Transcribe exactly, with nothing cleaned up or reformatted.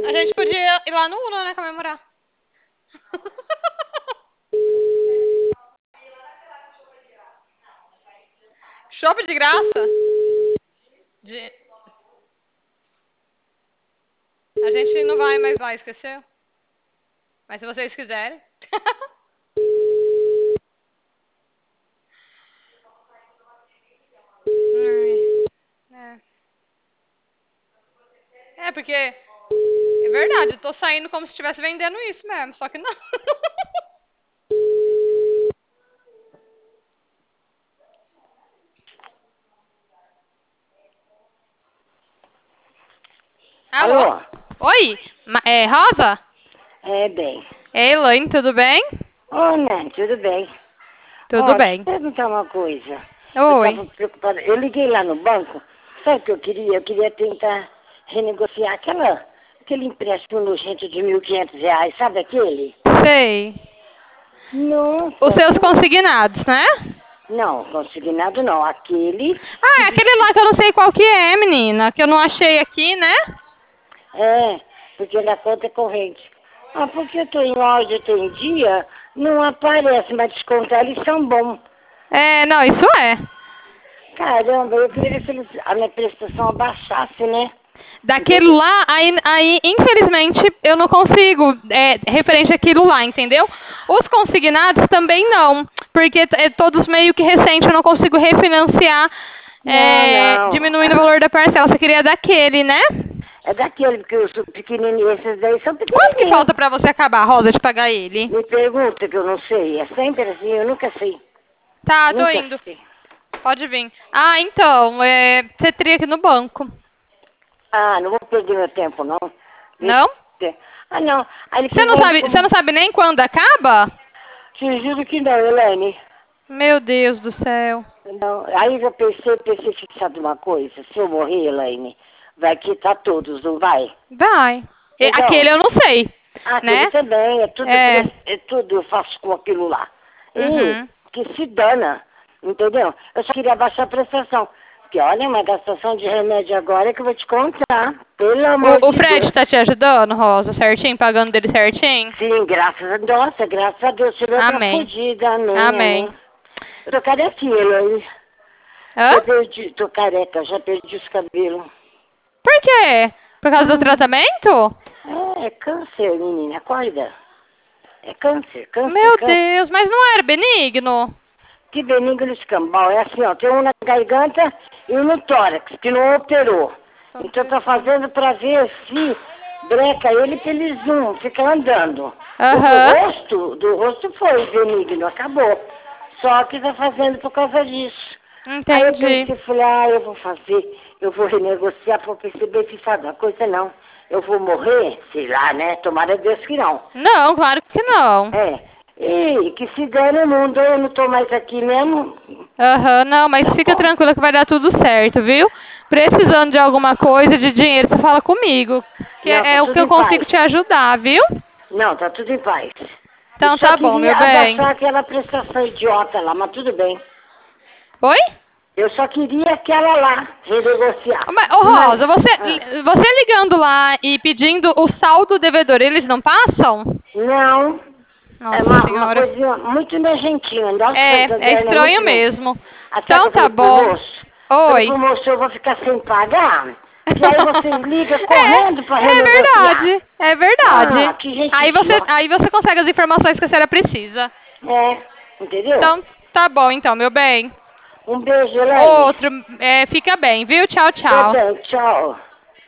A gente podia ir lá no Uno, né, comemorar. Chopp de graça? De... A gente não vai mais lá, esqueceu? Mas se vocês quiserem. É. É, porque é verdade, eu tô saindo como se estivesse vendendo isso mesmo, só que não. Alô? Alô? Oi? Ma- É Rosa? É, bem. Ei, Elaine, tudo bem? Ô, Nan, tudo bem? Tudo Ó, deixa eu bem. perguntar uma coisa. Eu Oi. estava preocupada. Eu liguei lá no banco. Sabe o que eu queria? Eu queria tentar renegociar aquela, aquele empréstimo nojento de mil e quinhentos reais. Sabe aquele? Sei. Os Nossa, seus como... consignados, né? Não, consignado não. Aquele Ah, que... é diz- aquele lá que eu não sei qual que é, menina, que eu não achei aqui, né? É, porque na conta é corrente. Ah, porque eu tô em loja, eu tô em dia, não aparece, mas descontar eles são bons. É, não, isso é. Caramba, eu queria ver se eles, a minha prestação abaixasse, né? Daquele Entendeu? lá, aí, aí infelizmente eu não consigo, é, referente àquilo lá, entendeu? Os consignados também não, porque é todos meio que recentes, eu não consigo refinanciar, Não, é, não. diminuindo o Ah, valor da parcela. Você queria daquele, né? é daquele, porque eu sou pequenininho, esses daí são Quanto que pequenininhos. falta pra você acabar, Rosa, de pagar ele? Me pergunta que eu não sei. É sempre assim, eu nunca sei. Tá, tô Nunca indo. sei. Pode vir. Ah, então, é, você teria que ir no banco. Ah, não vou perder meu tempo, não. Deixa Não? eu ver. Ah, não. Aí ele Você não pergunta sabe, você como... não sabe nem quando acaba? Te juro que não, Elaine. Meu Deus do céu. Não. Aí eu pensei, pensei fixado uma coisa. Se eu morrer, Elaine, vai quitar todos, não vai? Vai. E aquele Então, eu não sei, aquele né? também, é tudo, É. pres- é tudo eu faço com aquilo lá. E Uhum. que se dana, entendeu? Eu só queria baixar a prestação. Porque olha, uma gastação de remédio agora que eu vou te contar. Pelo amor O, o de Fred Deus. tá te ajudando, Rosa, certinho, pagando dele certinho? Sim, graças a Deus, nossa, graças a Deus, tirou da Amém. fodida, amém, Amém. amém. Eu tô carequinha, Eloy. Hã? Já perdi, tô careca, já perdi os cabelos. Por quê? Por causa do Hum, tratamento? é, é câncer, menina, acorda. É câncer, câncer, Meu câncer. Deus, mas não era benigno? Que benigno escambau. É assim, ó, tem um na garganta e um no tórax, que não operou. Então tá fazendo pra ver se breca ele pra ele zoom, fica andando. O do Aham. rosto, do rosto foi benigno, acabou. Só que tá fazendo por causa disso. Aí eu Entendi. pensei, falei, ah, eu vou fazer, eu vou renegociar pra perceber se sabe uma coisa não. Eu vou morrer, sei lá, né? Tomara Deus que não. Não, claro que não. É. E que se der no mundo, eu não tô mais aqui mesmo. Aham, não, mas Tá fica bom. tranquila que vai dar tudo certo, viu? Precisando de alguma coisa, de dinheiro, você fala comigo. Que Não, é, tá é o que tudo eu em consigo paz. te ajudar, viu? Não, tá tudo em paz. Eu Então só tá bom, queria meu bem. abaixar aquela prestação idiota lá, mas tudo bem. Oi? Eu só queria aquela lá, renegociar. Mas, ô Mas, Rosa, ah, você, você ligando lá e pedindo o saldo devedor, eles não passam? não, é Nossa uma, uma senhora. coisinha muito nojentinha. Nossa, É, essa é grana é estranho muito nojenta. mesmo. Até que Então eu tá falei pro bom. moço, falei Oi. pro moço, eu vou ficar sem pagar, que aí vocês ligam É, correndo pra é renegociar. verdade, é Ah, verdade. que gente Aí você, idiota. aí você consegue as informações que a senhora precisa. É, entendeu? Então tá bom então, meu bem. Um beijo, Elaine. Outro, é, fica bem, viu? Tchau, Tô tchau. bem, tchau.